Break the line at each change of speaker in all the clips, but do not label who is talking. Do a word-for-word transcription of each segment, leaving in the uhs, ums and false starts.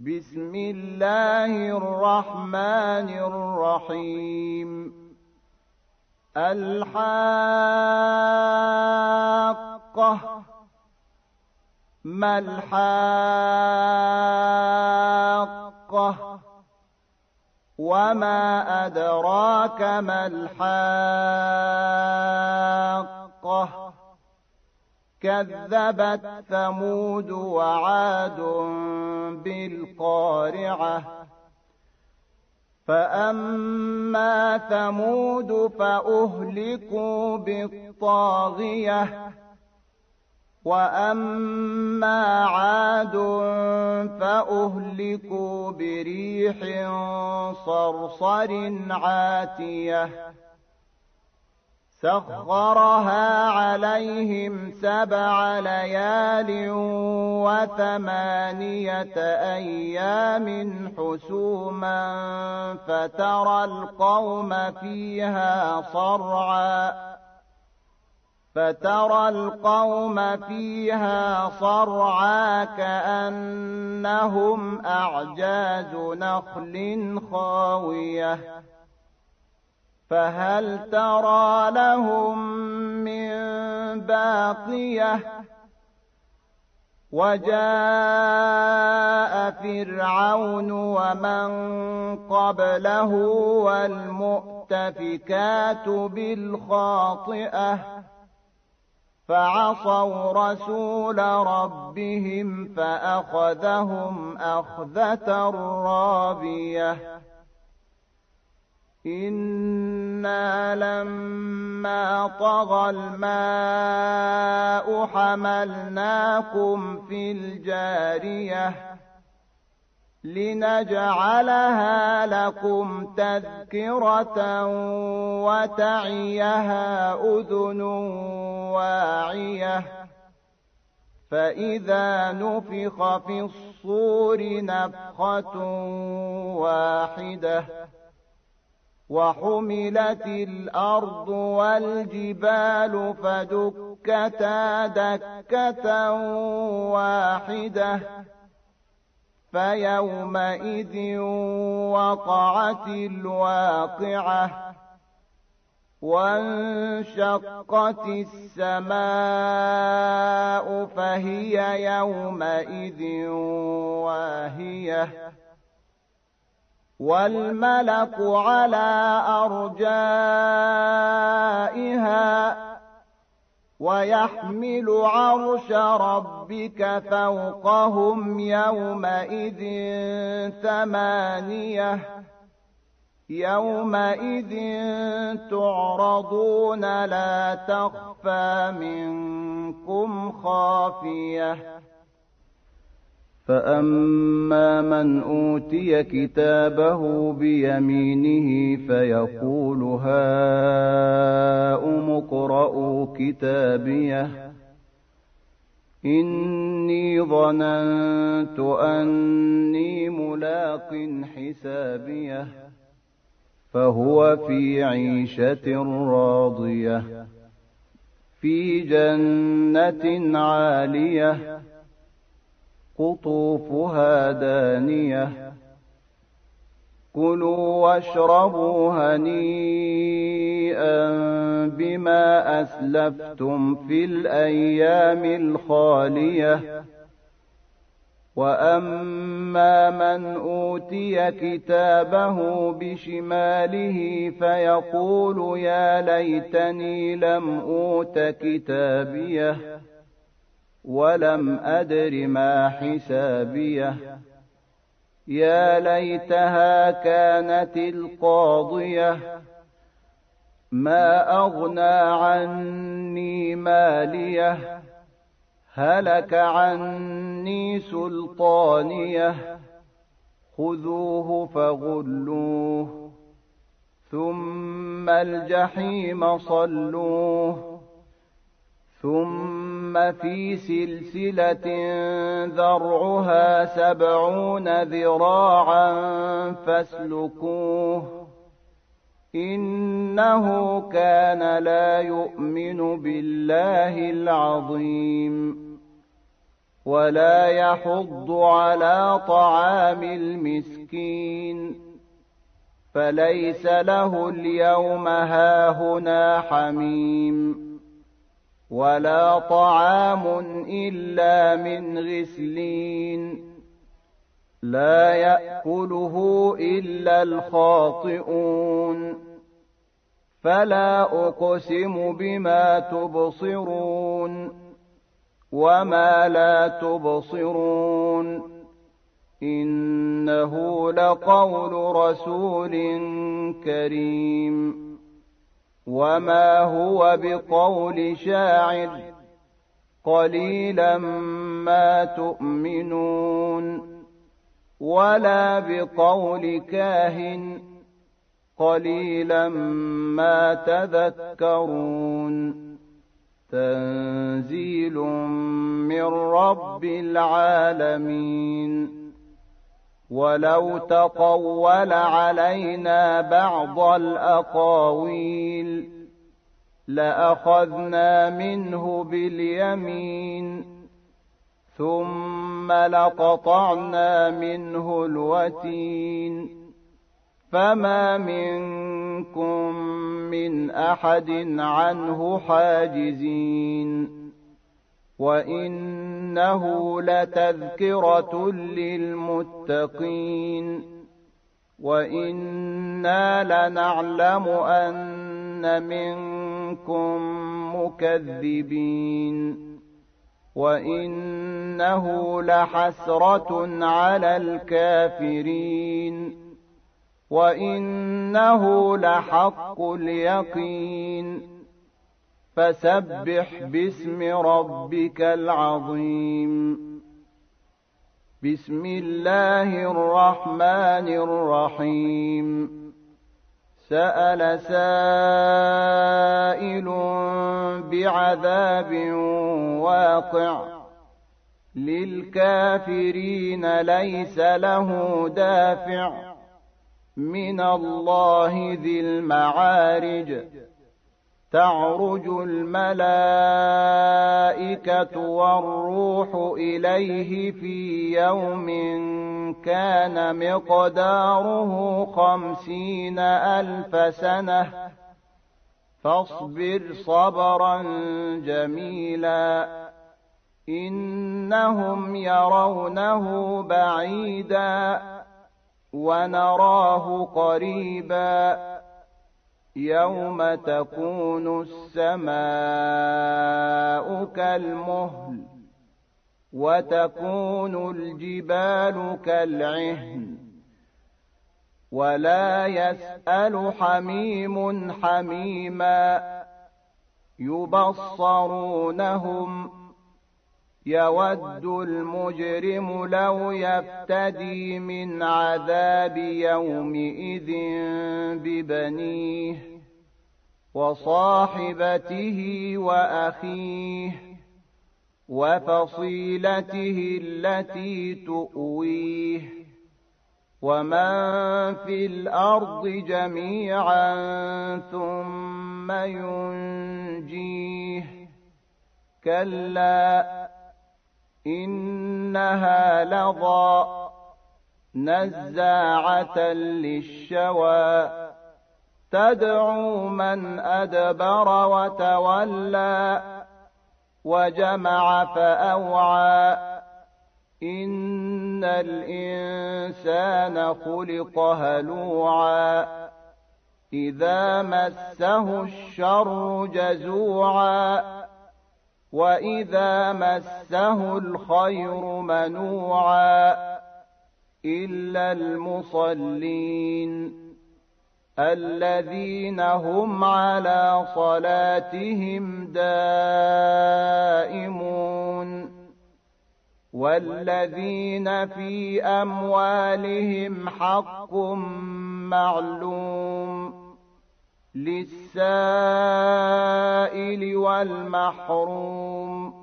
بسم الله الرحمن الرحيم الحاقة ما الحاقة وما أدراك ما الحاقة كذبت ثمود وعاد بالقارعة فأما ثمود فأهلكوا بالطاغية وأما عاد فأهلكوا بريح صرصر عاتية سخرها عليهم سبع ليال وثمانية أيام حسوما فترى القوم فيها صرعا فترى القوم فيها صرعا كأنهم أعجاز نخل خاوية فهل ترى لهم من باقية وجاء فرعون ومن قبله والمؤتفكات بالخاطئة فعصوا رسول ربهم فأخذهم أخذة رابية إنا لما طغى الماء حملناكم في الجارية لنجعلها لكم تذكرة وتعيها أذن واعية فإذا نفخ في الصور نفخة واحدة وحملت الأرض والجبال فدكتا دكة واحدة فيومئذ وقعت الواقعة وانشقت السماء فهي يومئذ واهية والملك على أرجائها ويحمل عرش ربك فوقهم يومئذ ثمانية يومئذ تعرضون لا تخفى منكم خافية فأما من أوتي كتابه بيمينه فيقول هاؤم اقرءوا كتابيه إني ظننت أني ملاق حسابيه فهو في عيشة راضية في جنة عالية قطوفها دانية كلوا واشربوا هنيئا بما أسلفتم في الأيام الخالية وأما من أوتي كتابه بشماله فيقول يا ليتني لم أوت كتابيه ولم أدر ما حسابيه يا ليتها كانت القاضية ما أغنى عني ماليه هلك عني سلطانيه خذوه فغلوه ثم الجحيم صلوه ثم في سلسلة ذرعها سبعون ذراعا فاسلكوه إنه كان لا يؤمن بالله العظيم ولا يحض على طعام المسكين فليس له اليوم هاهنا حميم ولا طعام إلا من غسلين لا يأكله إلا الخاطئون فلا أقسم بما تبصرون وما لا تبصرون إنه لقول رسول كريم وما هو بقول شاعر قليلا ما تؤمنون ولا بقول كاهن قليلا ما تذكرون تنزيل من رب العالمين ولو تقول علينا بعض الأقاويل لأخذنا منه باليمين ثم لقطعنا منه الوتين فما منكم من أحد عنه حاجزين وإنه لتذكرة للمتقين وإنا لنعلم أن منكم مكذبين وإنه لحسرة على الكافرين وإنه لحق اليقين فسبح باسم ربك العظيم بسم الله الرحمن الرحيم سأل سائل بعذاب واقع للكافرين ليس له دافع من الله ذي المعارج تعرج الملائكة والروح إليه في يوم كان مقداره خمسين ألف سنة فاصبر صبرا جميلا إنهم يرونه بعيدا ونراه قريبا يوم تكون السماء كالمهل وتكون الجبال كالعهن ولا يسأل حميم حميما يبصرونهم يود المجرم لو يفتدي من عذاب يومئذ ببنيه وصاحبته وأخيه وفصيلته التي تؤويه ومن في الأرض جميعا ثم ينجيه كلا إنها لظى نزاعة للشوى تدعو من أدبر وتولى وجمع فأوعى إن الإنسان خلق هلوعا إذا مسه الشر جزوعا وإذا مسه الخير منوعا إلا المصلين الذين هم على صلاتهم دائمون والذين في أموالهم حق معلوم للسائل والمحروم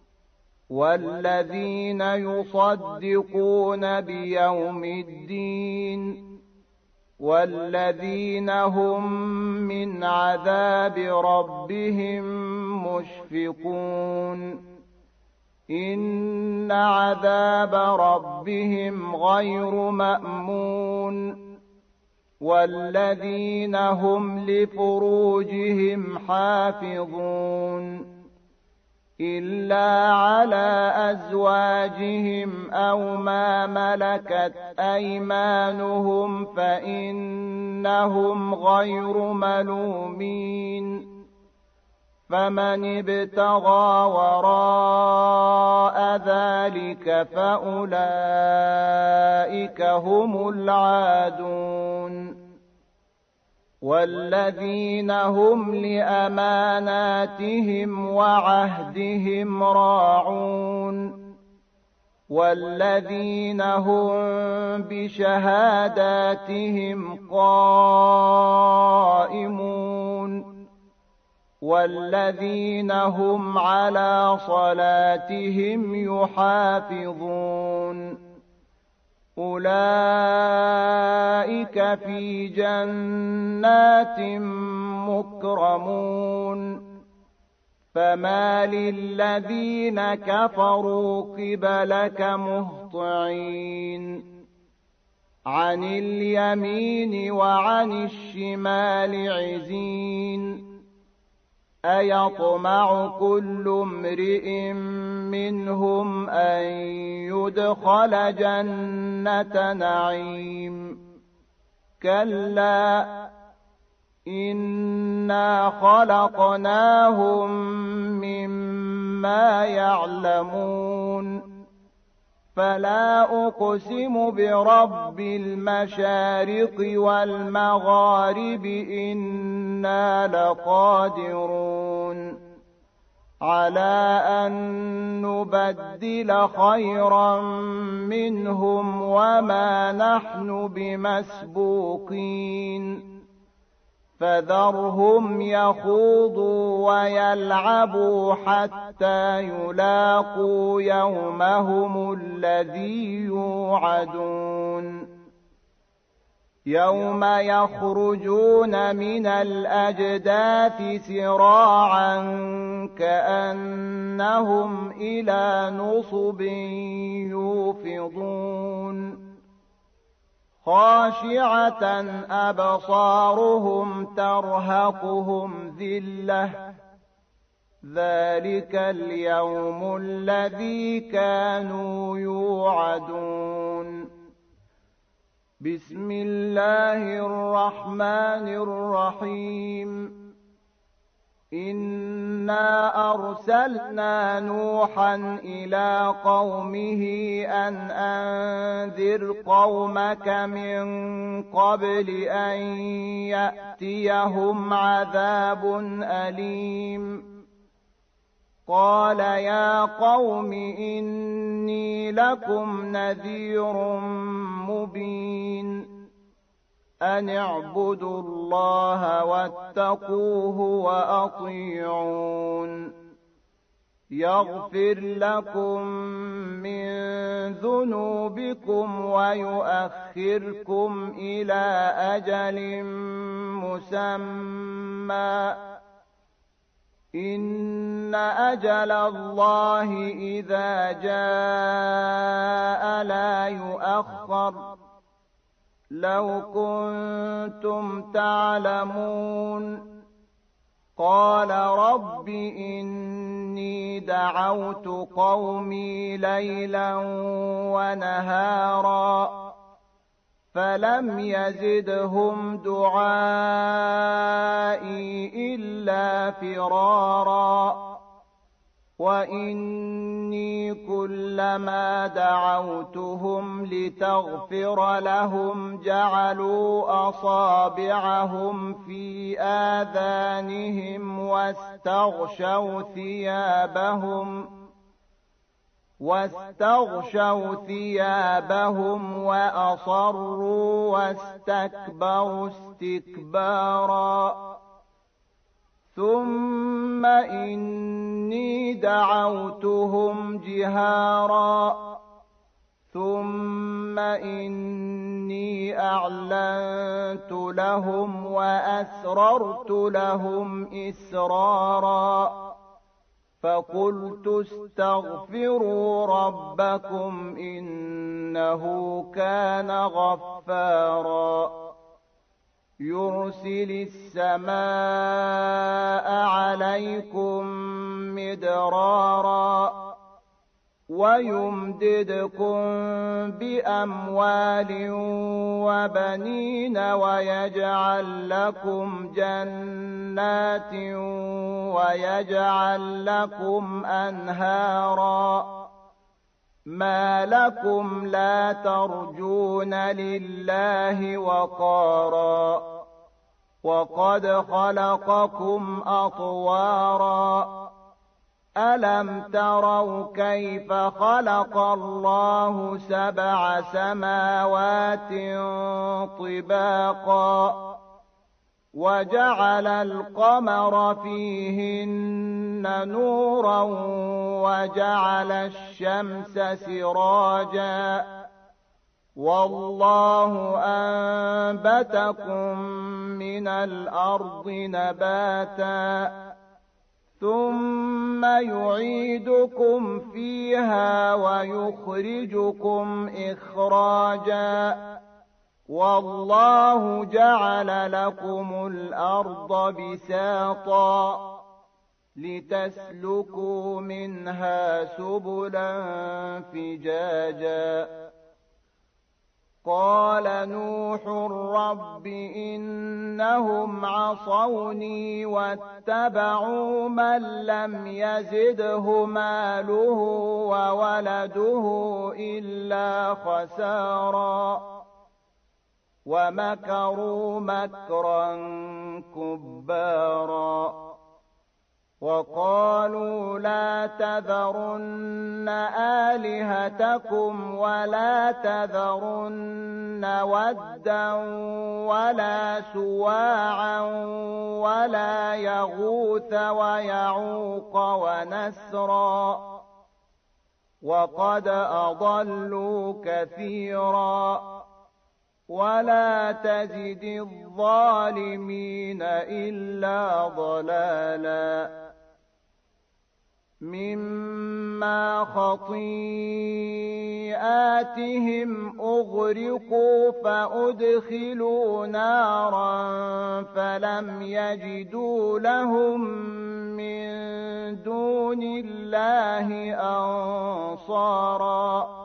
والذين يصدقون بيوم الدين والذين هم من عذاب ربهم مشفقون إن عذاب ربهم غير مأمون والذين هم لفروجهم حافظون إلا على أزواجهم أو ما ملكت أيمانهم فإنهم غير ملومين فمن ابتغى وراء ذلك فأولئك هم العادون والذين هم لأماناتهم وعهدهم راعون والذين هم بشهاداتهم قائمون والذين هم على صلاتهم يحافظون أولئك في جنات مكرمون فما للذين كفروا قبلك مهطعين عن اليمين وعن الشمال عزين أيطمع كل امرئ منهم أن يدخل جنة نعيم كلا إنا خلقناهم مما يعلمون فلا أقسم برب المشارق والمغارب إنا لقادرون على أن نبدل خيرا منهم وما نحن بمسبوقين فذرهم يخوضوا ويلعبوا حتى يلاقوا يومهم الذي يوعدون يوم يخرجون من الأجداث سراعا كأنهم إلى نصب يوفضون خاشعة أبصارهم ترهقهم ذلة ذلك اليوم الذي كانوا يوعدون بسم الله الرحمن الرحيم إنا أرسلنا نوحا إلى قومه أن أنذر قومك من قبل أن يأتيهم عذاب أليم قال يا قوم إني لكم نذير مبين أن اعبدوا الله واتقوه وأطيعون يغفر لكم من ذنوبكم ويؤخركم إلى أجل مسمى إن أجل الله إذا جاء لا يؤخر لو كنتم تعلمون قال رب إني دعوت قومي ليلا ونهارا فلم يزدهم دعائي إلا فرارا وإني كلما دعوتهم لتغفر لهم جعلوا أصابعهم في آذانهم واستغشوا ثيابهم واستغشوا ثيابهم وأصروا واستكبروا استكبارا ثم إني دعوتهم جهارا ثم إني أعلنت لهم وأسررت لهم إسرارا فقلت استغفروا ربكم إنه كان غفارا يرسل السماء عليكم مدرارا ويمددكم بأموال وبنين ويجعل لكم جنات ويجعل لكم أنهارا ما لكم لا ترجون لله وقارا وقد خلقكم أطوارا ألم تروا كيف خلق الله سبع سماوات طباقا وجعل القمر فيهن نورا وجعل الشمس سراجا والله أنبتكم من الأرض نباتا ثم يعيدكم فيها ويخرجكم إخراجا والله جعل لكم الأرض بساطا لتسلكوا منها سبلا فجاجا قال نوح رب إنهم عصوني واتبعوا من لم يزده ماله وولده إلا خسارا ومكروا مكرا كبارا وقالوا لا تذرن آلهتكم ولا تذرن ودا ولا سواعا ولا يغوث ويعوق ونسرا وقد أضلوا كثيرا ولا تزد الظالمين إلا ضلالا مما خطيئاتهم أغرقوا فأدخلوا نارا فلم يجدوا لهم من دون الله أنصارا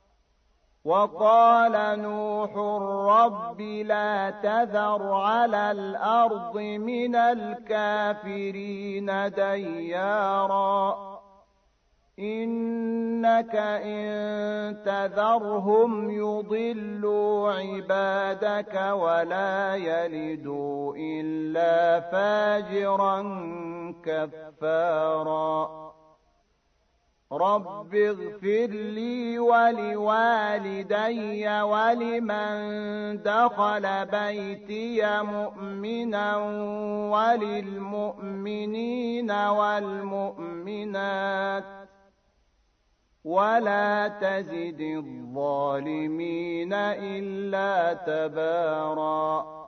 وقال نوح رب لا تذر على الأرض من الكافرين ديارا إنك إن تذرهم يضلوا عبادك ولا يلدوا إلا فاجرا كفارا رب اغفر لي ولوالدي ولمن دخل بيتي مؤمنا وللمؤمنين والمؤمنات ولا تزد الظالمين إلا تباراً